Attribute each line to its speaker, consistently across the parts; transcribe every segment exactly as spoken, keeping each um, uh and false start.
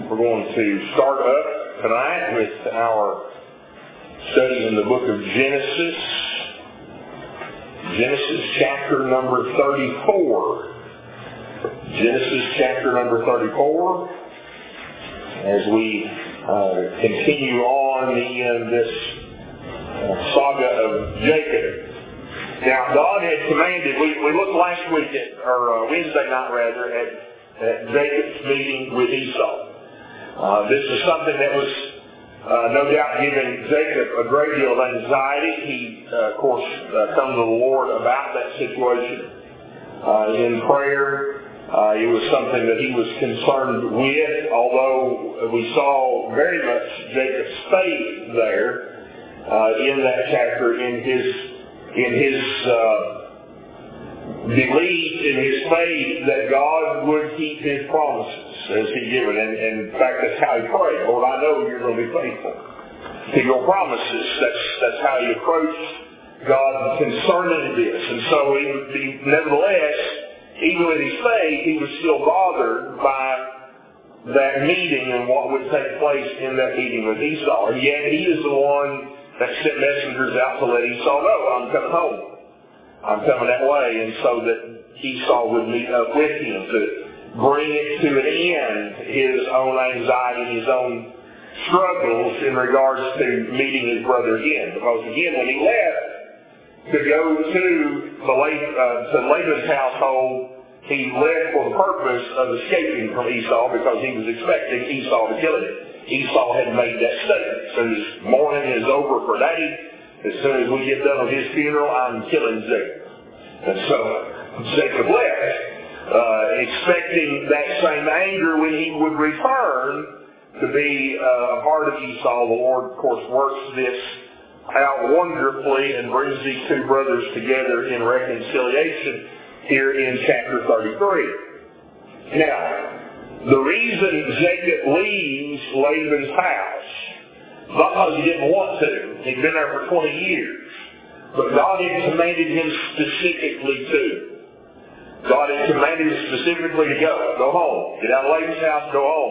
Speaker 1: We're going to start up tonight with our study in the book of Genesis. Genesis chapter number thirty-four. Genesis chapter number thirty-four. As we uh, continue on in this uh, saga of Jacob. Now, God had commanded, we, we looked last week, at, or uh, Wednesday night rather, at, at Jacob's meeting with Esau. Uh, this is something that was uh, no doubt giving Jacob a great deal of anxiety. He, uh, of course, uh, come to the Lord about that situation uh, in prayer. Uh, it was something that he was concerned with, although we saw very much Jacob's faith there uh, in that chapter, in his in his uh, belief, in his faith that God would keep his promises as he given. And, and in fact, that's how he prayed. Lord, I know you're going to be faithful to your promises. That's that's how he approached God concerning this. And so he would be, nevertheless, even with his faith, he was still bothered by that meeting and what would take place in that meeting with Esau. And yet he is the one that sent messengers out to let Esau know, I'm coming home. I'm coming that way. And so that Esau would meet up with him to bring it to an end, his own anxiety, his own struggles in regards to meeting his brother again. Because again, when he left to go to the uh, to Laban's household, he left for the purpose of escaping from Esau because he was expecting Esau to kill him. Esau had made that statement. As soon as mourning is over for Daddy, as soon as we get done with his funeral, I'm killing Jacob. And so Jacob left, uh, expecting that same anger when he would return to be uh, a part of Esau. The Lord, of course, works this out wonderfully and brings these two brothers together in reconciliation here in chapter thirty-three. Now, the reason Jacob leaves Laban's house, not because he didn't want to, he'd been there for twenty years, but God had commanded him specifically to. God had commanded him specifically to go, go home, get out of Laban's house, go home.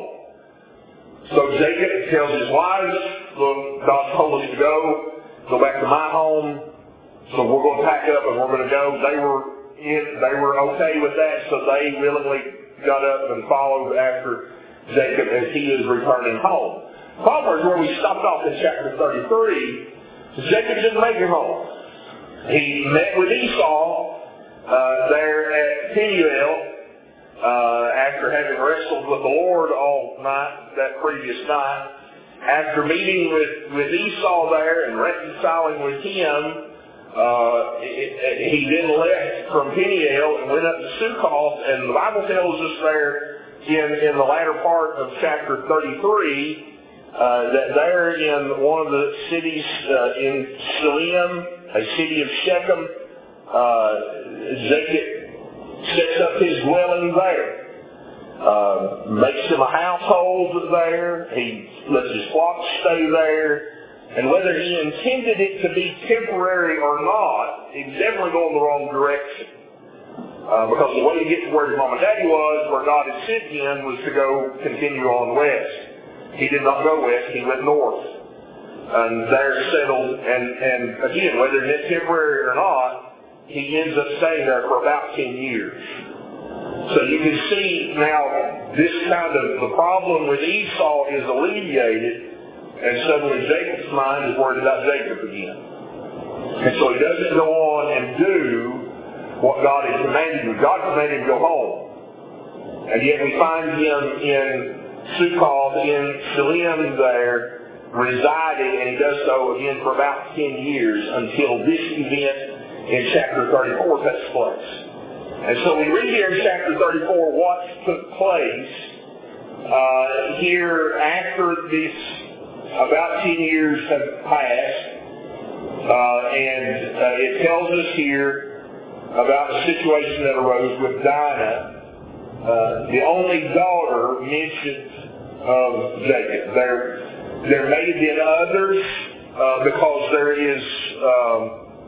Speaker 1: So Jacob tells his wives, look, God told us to go, go back to my home, so we're going to pack up and we're going to go. They were in, they were okay with that, so they willingly got up and followed after Jacob as he is returning home. Problem is where we stopped off in chapter thirty-three, Jacob didn't make it home. He met with Esau uh, there at Peniel uh, after having wrestled with the Lord all night, that previous night. After meeting with, with Esau there and reconciling with him, Uh, it, it, he then left from Peniel and went up to Sukkoth, and the Bible tells us there in, in the latter part of chapter thirty-three uh, that there in one of the cities uh, in Shalem, a city of Shechem, uh, Jacob sets up his dwelling there, uh, makes him a household there, he lets his flock stay there. And whether he intended it to be temporary or not, he was definitely going the wrong direction. Uh, because the way to get to where his mom and daddy was, where God had sent him, was to go continue on west. He did not go west, he went north. And there settled, and, and again, whether it's temporary or not, he ends up staying there for about ten years. So you can see now, this kind of, the problem with Esau is alleviated, and suddenly Jacob's mind is worried about Jacob again. And so he doesn't go on and do what God had commanded him. God commanded him to go home. And yet we find him in Sukkoth, in Shalem there, residing, and he does so again for about ten years until this event in chapter thirty-four takes place. And so we read here in chapter thirty-four what took place uh, here after this. About ten years have passed, uh, and uh, it tells us here about the situation that arose with Dinah, uh, the only daughter mentioned of Jacob. There, there may have been others, uh, because there is, um,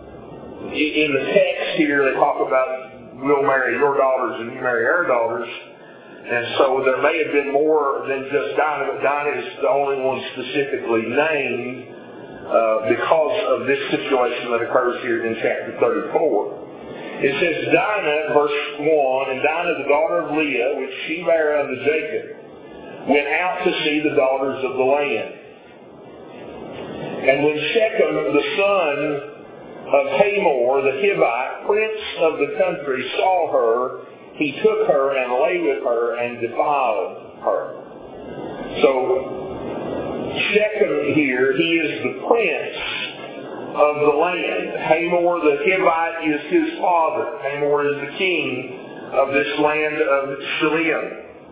Speaker 1: in the text here, they talk about we'll marry your daughters and you marry our daughters. And so there may have been more than just Dinah, but Dinah is the only one specifically named uh, because of this situation that occurs here in chapter thirty-four. It says, Dinah, verse one, and Dinah, the daughter of Leah, which she bare unto Jacob, went out to see the daughters of the land. And when Shechem, the son of Hamor, the Hivite, prince of the country, saw her, he took her and lay with her and defiled her. So, Shechem here, he is the prince of the land. Hamor the Hivite is his father. Hamor is the king of this land of Shalem.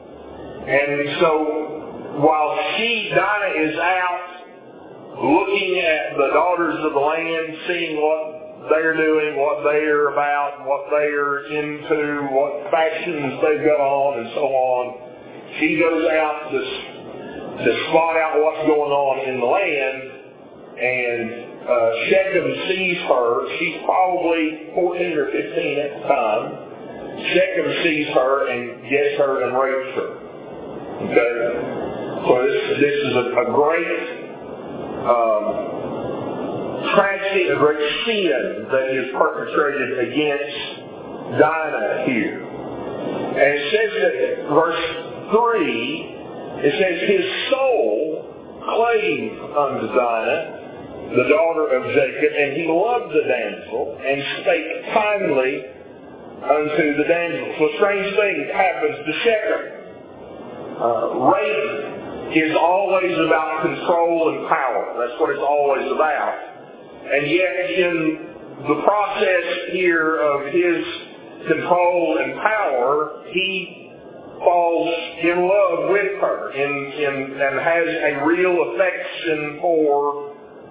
Speaker 1: And so, while she, Dinah, is out looking at the daughters of the land, seeing what they're doing, what they're about, what they're into, what fashions they've got on, and so on, she goes out to, to spot out what's going on in the land, and uh, Shechem sees her. She's probably fourteen or fifteen at the time. Shechem sees her and gets her and rapes her. Okay? So this, this is a, a great um, tragedy, a great sin that is perpetrated against Dinah here. And it says that, verse three, it says, his soul clave unto Dinah, the daughter of Jacob, and he loved the damsel, and spake kindly unto the damsel. So a strange thing happens to Shechem. Uh, rape is always about control and power. That's what it's always about. And yet in the process here of his control and power, he falls in love with her in, in, and has a real affection for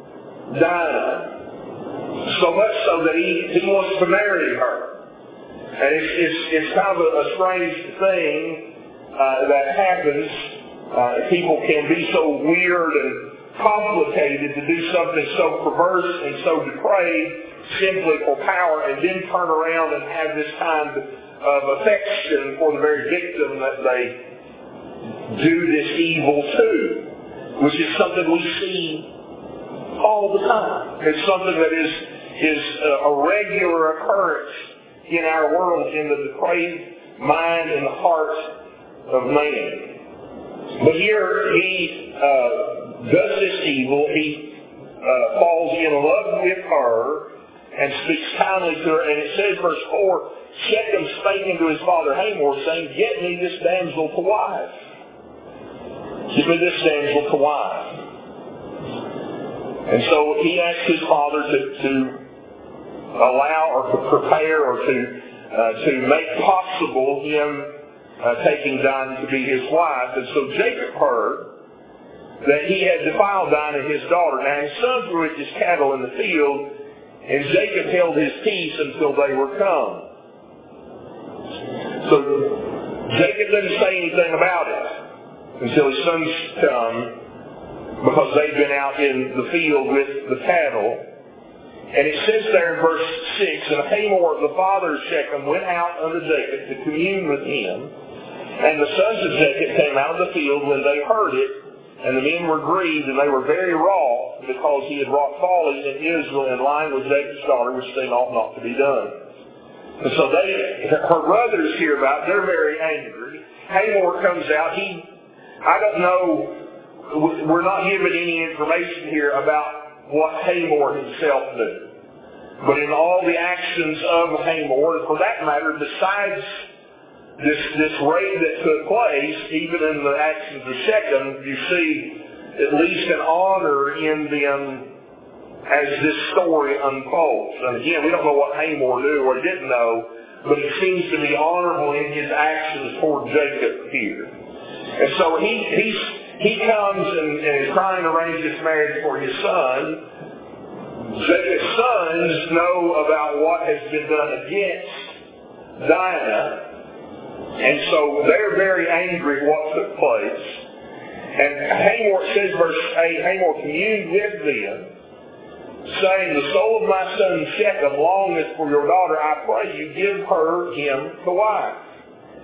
Speaker 1: Dinah. So much so that he, he wants to marry her. And it's, it's, it's kind of a, a strange thing uh, that happens. Uh, people can be so weird and complicated to do something so perverse and so depraved simply for power, and then turn around and have this kind of affection for the very victim that they do this evil to, which is something we see all the time. It's something that is is a regular occurrence in our world, in the depraved mind and the heart of man. But here he uh, does this evil. He uh, falls in love with her and speaks kindly to her. And it says, verse four, Shechem spake unto his father Hamor, saying, get me this damsel to wife. Give me this damsel to wife. And so he asked his father to, to allow or to prepare or to uh, to make possible him uh, taking Dinah to be his wife. And so Jacob heard that he had defiled Dinah his daughter. Now his sons were with his cattle in the field, and Jacob held his peace until they were come. So Jacob didn't say anything about it until his sons come, because they've been out in the field with the cattle. And it says there in verse six, and Hamor, the father of Shechem, went out unto Jacob to commune with him. And the sons of Jacob came out of the field when they heard it, and the men were grieved, and they were very wroth, because he had wrought folly in Israel in line with Jacob's daughter, which thing ought not to be done. And so they, her brothers hear about it, they're very angry. Hamor comes out. He, I don't know, we're not given any information here about what Hamor himself knew. But in all the actions of Hamor, for that matter, besides this, this raid that took place, even in the actions of Shechem, you see at least an honor in them as this story unfolds. And again, we don't know what Hamor knew or didn't know, but he seems to be honorable in his actions toward Jacob here. And so he he's, he comes and, and is trying to arrange this marriage for his son. Jacob's sons know about what has been done against Dinah, and so they're very angry at what took place. And Hamor, it says verse eight, Hamor communed with them, saying, the soul of my son Shechem longeth for your daughter, I pray you give her him to wife.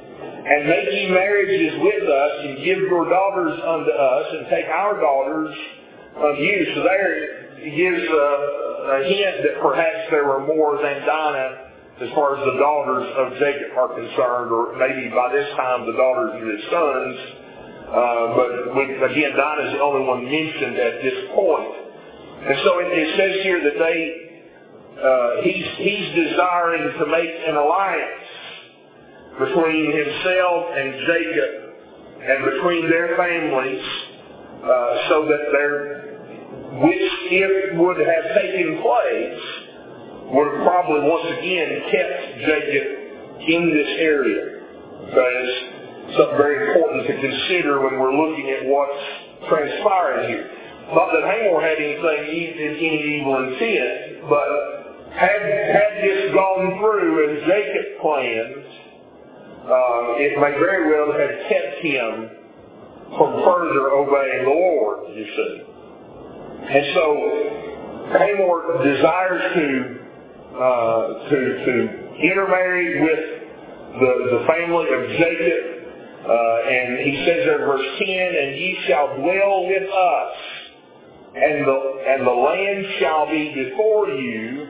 Speaker 1: and make ye marriages with us, and give your daughters unto us, and take our daughters unto you. So there it gives a, a hint that perhaps there were more than Dinah as far as the daughters of Jacob are concerned, or maybe by this time the daughters of his sons. Uh, but we, again, Dinah is the only one mentioned at this point. And so it, it says here that they, uh, he's, he's desiring to make an alliance between himself and Jacob and between their families, uh, so that their, which if would have taken place, would have probably once again kept Jacob in this area. That is something very important to consider when we're looking at what's transpiring here. Not that Hamor had anything, any evil intent, but had, had this gone through as Jacob planned, uh, it may very well have kept him from further obeying the Lord, you see. And so Hamor desires to uh, to to intermarry with the, the family of Jacob, uh, and he says there in verse ten, and ye shall dwell with us, and the and the land shall be before you.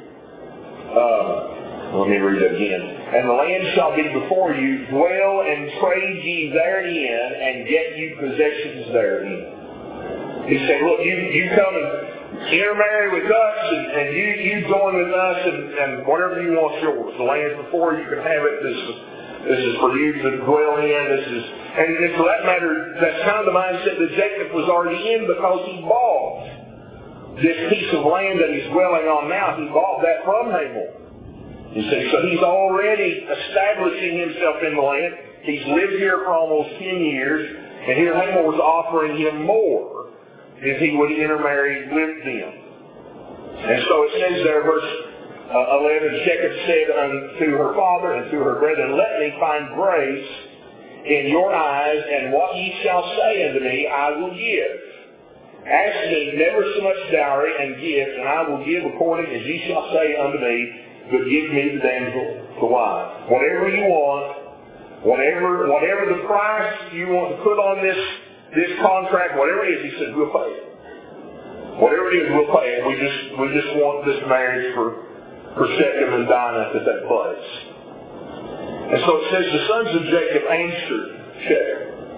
Speaker 1: Uh, let me read it again. And the land shall be before you. Dwell and trade ye therein, and get you possessions therein. He said, look, you you come and intermarry with us, and, and you you join with us, and, and whatever you want is yours. The land is before you, can have it. This is this is for you to dwell in. This is, and, and for that matter, that's kind of the mindset that Jacob was already in, because he bought this piece of land that he's dwelling on now. He bought that from Hamor. You see, so he's already establishing himself in the land. He's lived here for almost ten years, and here Hamor was offering him more if he would intermarry with them. And so it says there, verse uh, eleven, Jacob said unto her father and to her brethren, let me find grace in your eyes, and what ye shall say unto me I will give. Ask me never so much dowry and gift, and I will give according as ye shall say unto me, but give me the damsel to wife. Whatever you want, whatever whatever the price you want to put on this this contract, whatever it is, he said, we'll pay it. Whatever it is, we'll pay it. We just we just want this marriage for, for Shechem and Dinah to take place. And so it says the sons of Jacob answered Shechem,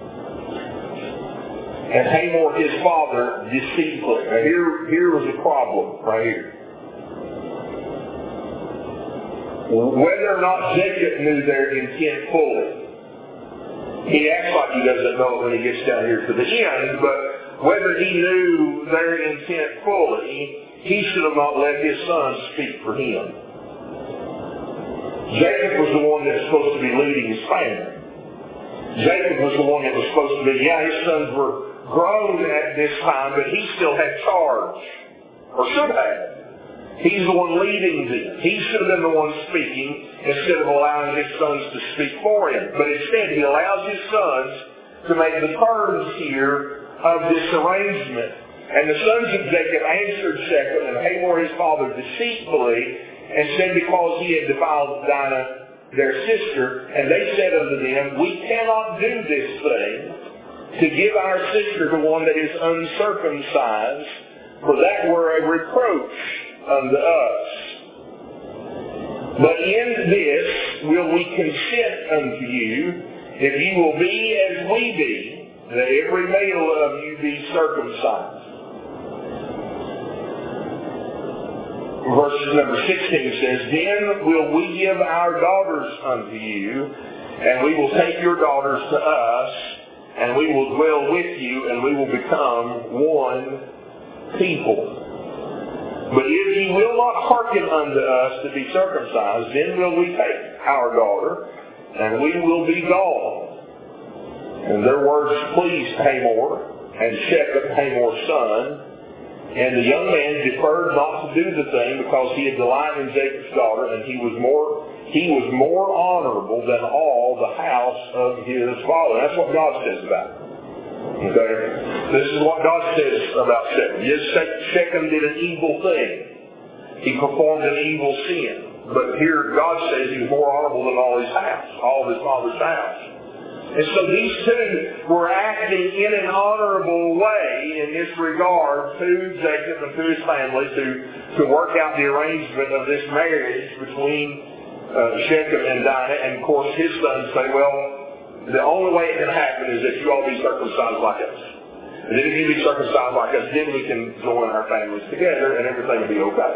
Speaker 1: and Hamor his father deceitfully. Now here, here was a problem right here. Whether or not Jacob knew their intent fully, he acts like he doesn't know it when he gets down here to the end, but whether he knew their intent fully, he should have not let his sons speak for him. Jacob was the one that was supposed to be leading his family. Jacob was the one that was supposed to be, yeah, his sons were grown at this time, but he still had charge, or should have. He's the one leading them. He should have been the one speaking instead of allowing his sons to speak for him. But instead, he allows his sons to make the terms here of this arrangement. And the sons of Jacob answered Shechem and Hamor his father deceitfully, and said because he had defiled Dinah their sister, and they said unto them, we cannot do this thing, to give our sister to one that is uncircumcised, for that were a reproach unto us. But in this will we consent unto you, if you will be as we be, that every male of you be circumcised. Verse number sixteen says, then will we give our daughters unto you, and we will take your daughters to us, and we will dwell with you, and we will become one people. But if ye will not hearken unto us to be circumcised, then will we take our daughter, and we will be gone. And their words pleased Hamor, and Shechem, Hamor's son. And the young man deferred not to do the thing, because he had delighted in Jacob's daughter, and he was more he was more honorable than all the house of his father. That's what God says about him. Okay? This is what God says about Shechem. Yes, Shechem did an evil thing. He performed an evil sin. But here God says he was more honorable than all his house, all of his father's house. And so these two were acting in an honorable way in this regard to Jacob and to his family to, to work out the arrangement of this marriage between uh, Shechem and Dinah. And of course his sons say, well, the only way it can happen is that you all be circumcised like us. And then if you be circumcised like us, then we can join our families together and everything will be okay.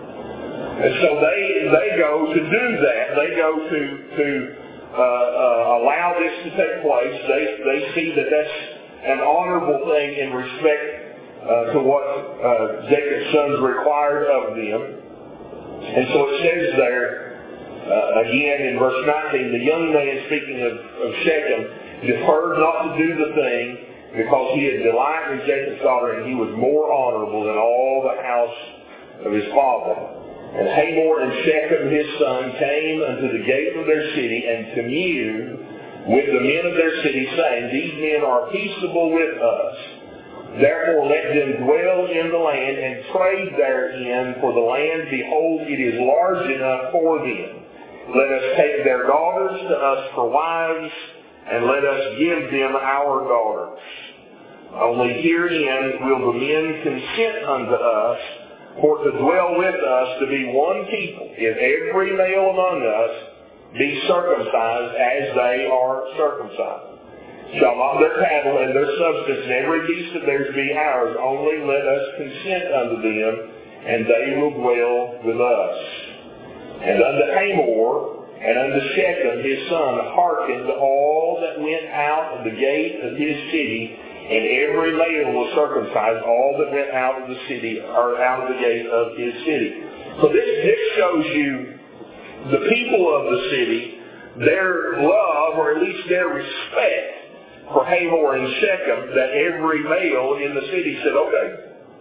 Speaker 1: And so they they go to do that. They go to to uh, uh, allow this to take place. They they see that that's an honorable thing in respect uh, to what uh, Jacob's sons required of them. And so it says there uh, again in verse nineteen, the young man, speaking of, of Shechem, deferred not to do the thing because he had delighted in Jacob's daughter, and he was more honorable than all the house of his father. And Hamor and Shechem his son came unto the gate of their city and communed with the men of their city, saying, these men are peaceable with us. Therefore let them dwell in the land and trade therein, for the land, behold, it is large enough for them. Let us take their daughters to us for wives, and let us give them our daughters. Only herein will the men consent unto us, for to dwell with us, to be one people, if every male among us be circumcised as they are circumcised. Shall not their cattle and their substance and every beast of theirs be ours, only let us consent unto them, and they will dwell with us. And unto Hamor and unto Shechem his son hearkened all that went out of the gate of his city, and every male was circumcised, all that went out of the city, or out of the gate of his city. So this, this shows you the people of the city, their love, or at least their respect for Hamor and Shechem, that every male in the city said, okay,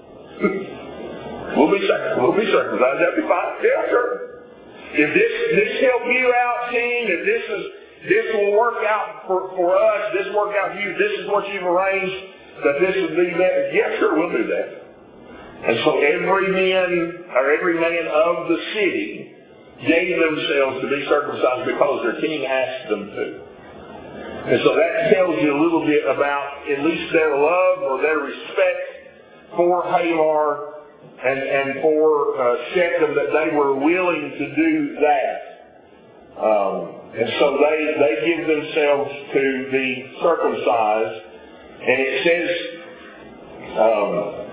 Speaker 1: we'll be circumcised, we'll be circumcised, that'll be fine, yeah, sure. If this, this help you out, team, if this is, this will work out for, for us, this will work out for you, this is what you've arranged, that this would be that. Yeah, sure, we'll do that. And so every man, or every man of the city gave themselves to be circumcised because their king asked them to. And so that tells you a little bit about at least their love or their respect for Hamor and, and for uh, Shechem, that they were willing to do that. Um, And so they, they give themselves to be circumcised. And it says, um,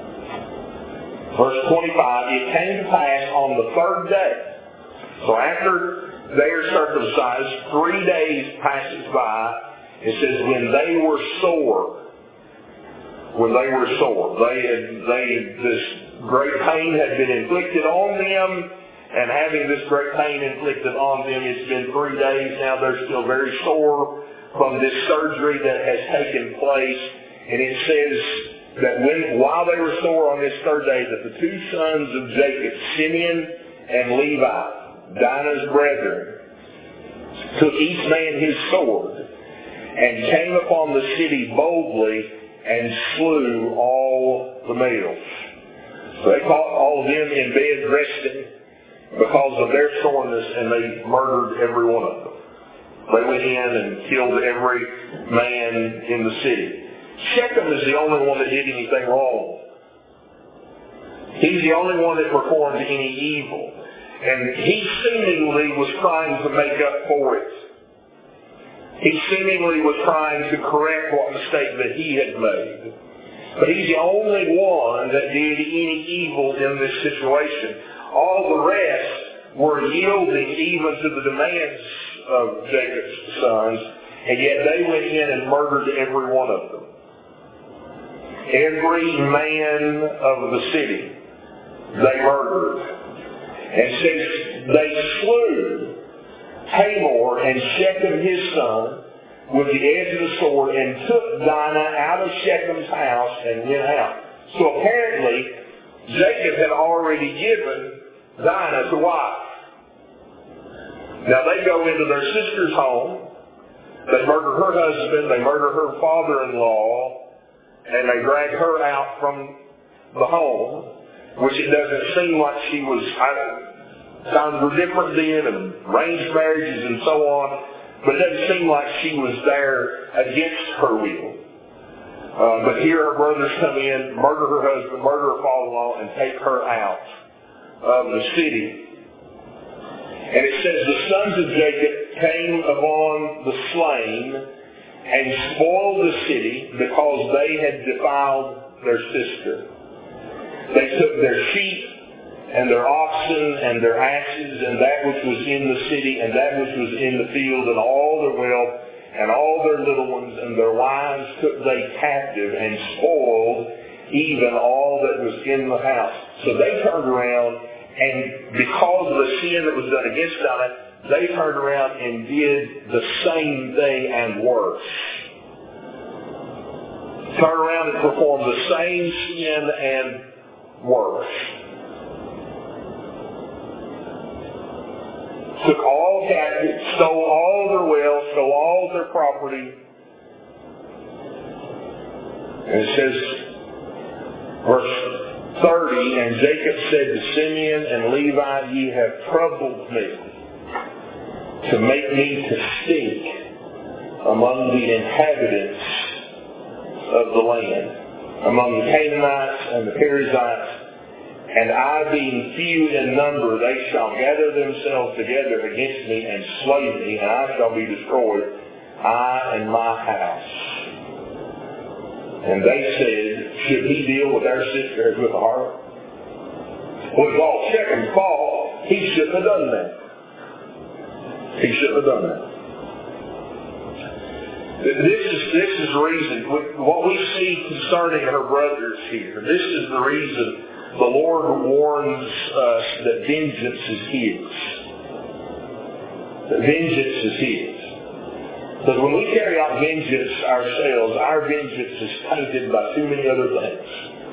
Speaker 1: verse twenty-five, it came to pass on the third day. So after they are circumcised, three days passes by. It says, when they were sore, when they were sore, they had, they, this great pain had been inflicted on them. And having this great pain inflicted on them, it's been three days now. They're still very sore from this surgery that has taken place. And it says that when, while they were sore on this third day, that the two sons of Jacob, Simeon and Levi, Dinah's brethren, took each man his sword and came upon the city boldly and slew all the males. So they caught all of them in bed resting because of their soreness, and they murdered every one of them. They went in and killed every man in the city. Shechem is the only one that did anything wrong. He's the only one that performed any evil. And he seemingly was trying to make up for it. He seemingly was trying to correct what mistake that he had made. But he's the only one that did any evil in this situation. All the rest were yielding even to the demands of Jacob's sons, and yet they went in and murdered every one of them. Every man of the city they murdered. And since they slew Hamor and Shechem his son with the edge of the sword and took Dinah out of Shechem's house and went out. So apparently Jacob had already given Dinah to wife. Now they go into their sister's home, they murder her husband, they murder her father-in-law, and they drag her out from the home, which it doesn't seem like she was, I, times were different then, and arranged marriages and so on, But it doesn't seem like she was there against her will. Uh, but here her brothers come in, murder her husband, murder her father-in-law, and take her out of the city. And it says, the sons of Jacob came upon the slain and spoiled the city because they had defiled their sister. They took their sheep and their oxen and their asses and that which was in the city and that which was in the field and all their wealth and all their little ones and their wives took they captive and spoiled even all that was in the house. So they turned around, and because of the sin that was done against them, they turned around and did the same thing and worse. Turned around and performed the same sin and worse. Took all captive, stole all their wealth, stole all their property. And it says, verse thirty, and Jacob said to Simeon and Levi, ye have troubled me to make me to stink among the inhabitants of the land, among the Canaanites and the Perizzites. And I, being few in number, they shall gather themselves together against me and slay me, and I shall be destroyed, I and my house. And they said, should he deal with our sister as with a harlot? Well, it's all Shechem's fault. He shouldn't have done that. He shouldn't have done that. This is, this is the reason, what we see concerning her brothers here, this is the reason the Lord warns us that vengeance is His. That vengeance is His. Because when we carry out vengeance ourselves, our vengeance is tainted by too many other things.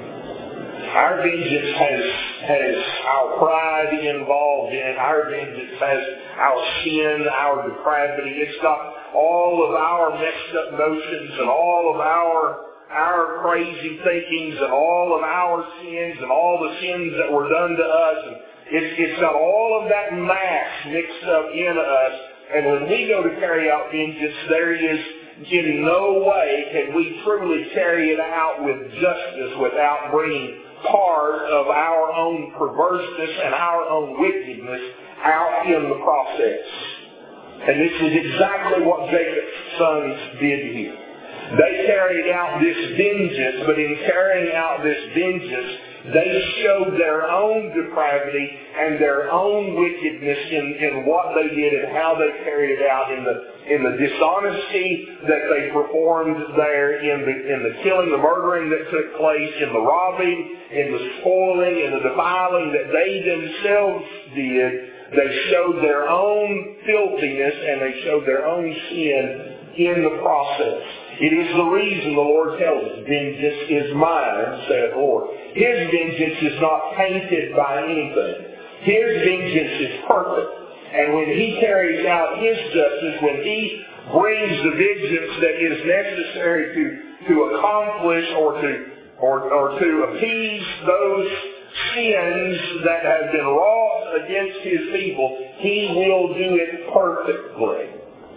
Speaker 1: Our vengeance has, has our pride involved in it. Our vengeance has our sin, our depravity. It's got all of our messed up notions and all of our our crazy thinkings and all of our sins and all the sins that were done to us. And it's, it's got all of that mass mixed up in us. And when we go to carry out vengeance, there is in no way can we truly carry it out with justice without bringing part of our own perverseness and our own wickedness out in the process. And this is exactly what Jacob's sons did here. They carried out this vengeance, but in carrying out this vengeance, they showed their own depravity and their own wickedness in, in what they did and how they carried it out in the in the dishonesty that they performed there, in the in the killing, the murdering that took place, in the robbing, in the spoiling, in the defiling that they themselves did. They showed their own filthiness and they showed their own sin in the process. It is the reason the Lord tells us, vengeance is mine, saith the Lord. His vengeance is not tainted by anything. His vengeance is perfect. And when He carries out His justice, when He brings the vengeance that is necessary to, to accomplish or to, or, or to appease those sins that have been wrought against His people, He will do it perfectly.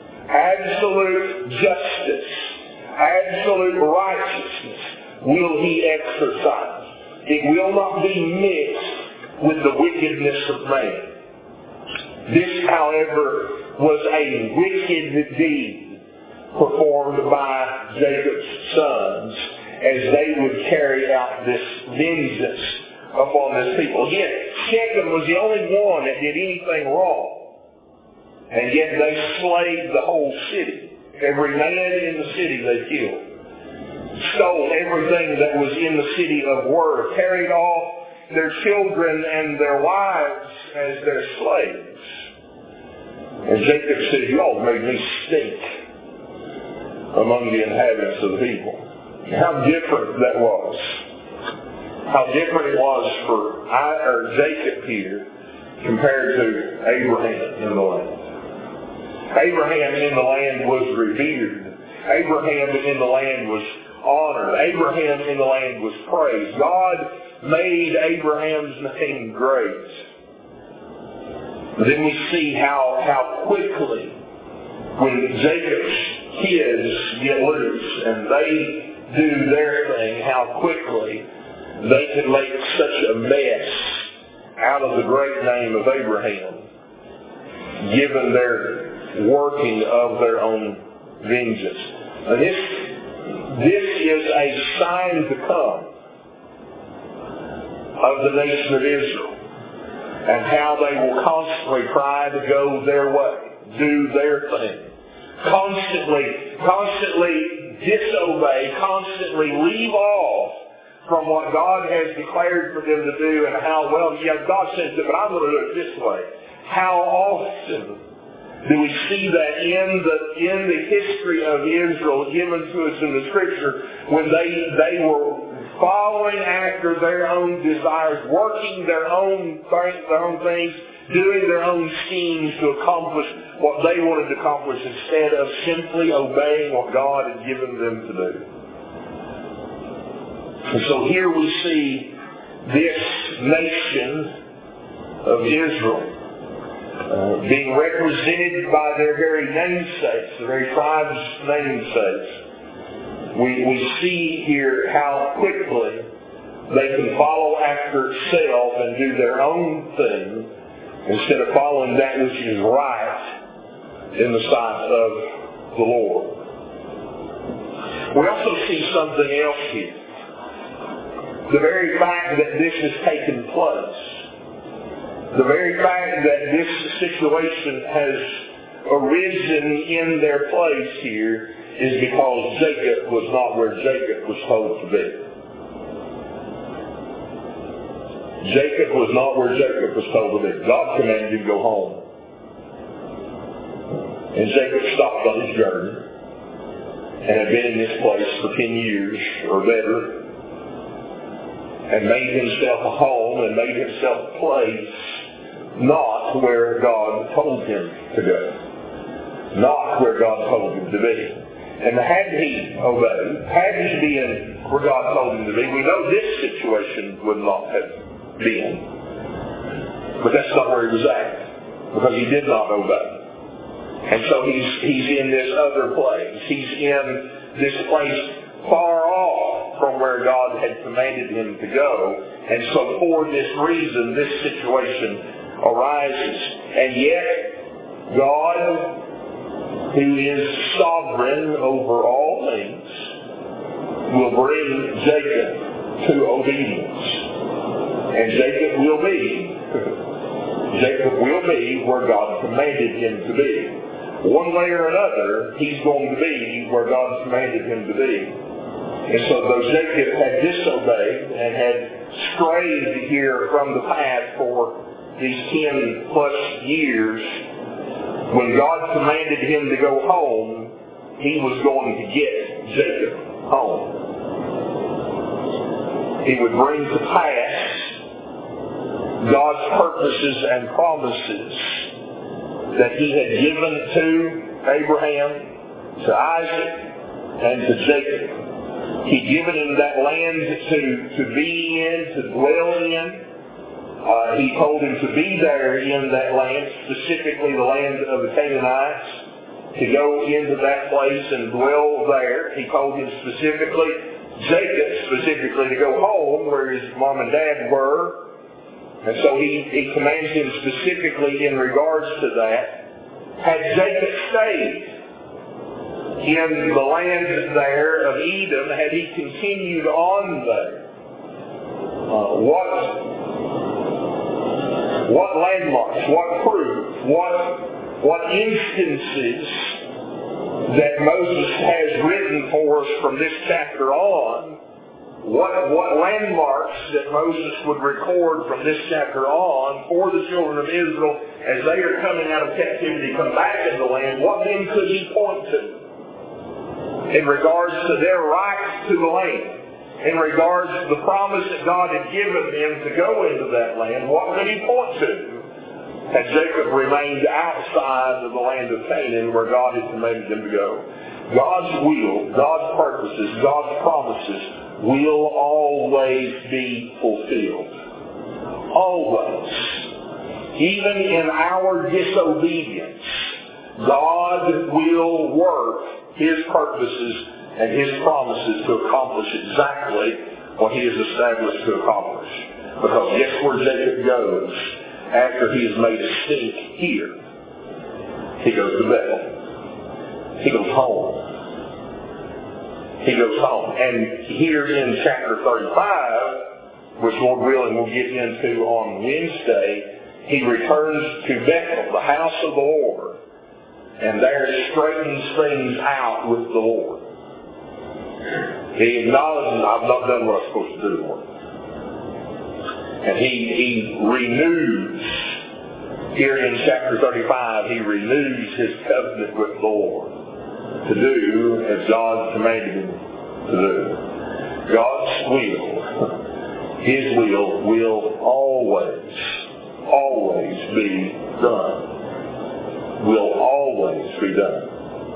Speaker 1: Absolute justice, absolute righteousness will He exercise. It will not be mixed with the wickedness of man. This, however, was a wicked deed performed by Jacob's sons as they would carry out this vengeance upon this people. Again, Shechem was the only one that did anything wrong. And yet they slayed the whole city. Every man in the city they killed. Stole everything that was in the city of worth. Carried off their children and their wives as their slaves. And Jacob said, y'all made me stink among the inhabitants of the people. How different that was. How different it was for I, or Jacob here compared to Abraham in the land. Abraham in the land was revered. Abraham in the land was honored. Abraham in the land was praised. God made Abraham's name great. But then we see how, how quickly when Jacob's kids get loose and they do their thing, how quickly they can make such a mess out of the great name of Abraham, given their working of their own vengeance. Now this, this is a sign to come of the nation of Israel, and how they will constantly try to go their way, do their thing, constantly, constantly disobey, constantly leave off from what God has declared for them to do, and how, well, yeah, God says that, but I'm going to do it this way. How often do we see that in the in the history of Israel given to us in the Scripture, when they they were following after their own desires, working their own th- their own things, doing their own schemes to accomplish what they wanted to accomplish, instead of simply obeying what God had given them to do. And so here we see this nation of Israel uh, being represented by their very namesakes, the very tribe's namesakes. We, we see here how quickly they can follow after self and do their own thing instead of following that which is right in the sight of the Lord. We also see something else here. The very fact that this has taken place, the very fact that this situation has arisen in their place here, is because Jacob was not where Jacob was told to be. Jacob was not where Jacob was told to be. God commanded him to go home. And Jacob stopped on his journey and had been in this place for ten years or better, and made himself a home and made himself a place not where God told him to go. Not where God told him to be. And had he obeyed, had he been where God told him to be, we know this situation would not have been. But that's not where he was at, because he did not obey. And so he's, he's in this other place. He's in this place far off from where God had commanded him to go. And so for this reason, this situation arises. And yet, God, who is sovereign over all things, will bring Jacob to obedience. And Jacob will be, Jacob will be where God commanded him to be. One way or another, he's going to be where God commanded him to be. And so though Jacob had disobeyed and had strayed here from the path for these ten plus years, when God commanded him to go home, he was going to get Jacob home. He would bring to pass God's purposes and promises that he had given to Abraham, to Isaac, and to Jacob. He'd given him that land to, to be in, to dwell in. Uh, he told him to be there in that land, specifically the land of the Canaanites, to go into that place and dwell there. He told him specifically, Jacob specifically, to go home where his mom and dad were. And so he, he commands him specifically in regards to that. Had Jacob stayed in the land there of Edom, had he continued on there, uh, what what landmarks, what proof, what what instances that Moses has written for us from this chapter on, what what landmarks that Moses would record from this chapter on for the children of Israel as they are coming out of captivity, come back into the land, what then could he point to in regards to their rights to the land, in regards to the promise that God had given them to go into that land? What could he point to had Jacob remained outside of the land of Canaan where God had commanded them to go? God's will, God's purposes, God's promises will always be fulfilled. Always. Even in our disobedience, God will work His purposes and His promises to accomplish exactly what He has established to accomplish. Because guess where Jacob goes after he has made a stink here? He goes to Bethel. He goes home. He goes home. And here in chapter thirty-five, which Lord willing we'll get into on Wednesday, he returns to Bethel, the house of the Lord, and there straightens things out with the Lord. He acknowledges, I've not done what I'm supposed to do, Lord. And he, he renews, here in chapter thirty-five, he renews his covenant with the Lord to do as God commanded him to do. God's will, His will, will always, always be done. Will always be done.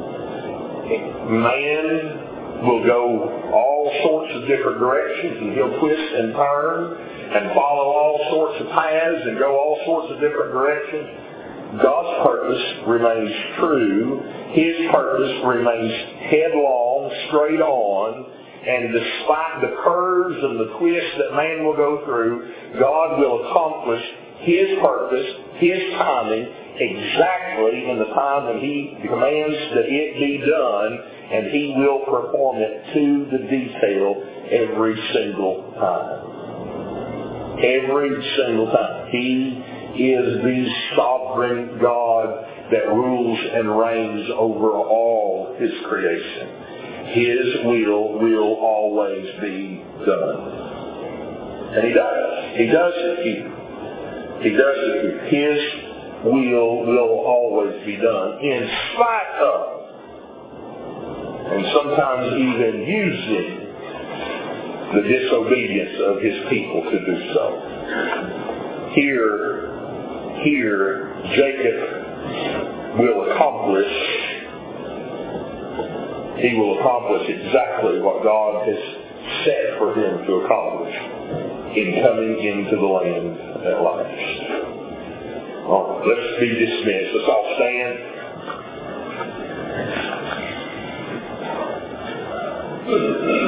Speaker 1: Man will go all sorts of different directions, and he'll twist and turn and follow all sorts of paths and go all sorts of different directions. God's purpose remains true. His purpose remains headlong, straight on, and despite the curves and the twists that man will go through, God will accomplish His purpose, His timing, exactly in the time that He commands that it be done, and He will perform it to the detail every single time. Every single time. He is the sovereign God that rules and reigns over all His creation. His will will always be done. And He does. He does it here. He does it here. His will will always be done in spite of, and sometimes even using, the disobedience of His people to do so. Here, here, Jacob will accomplish, he will accomplish exactly what God has set for him to accomplish in coming into the land at last. All right, let's be dismissed. Let's all stand.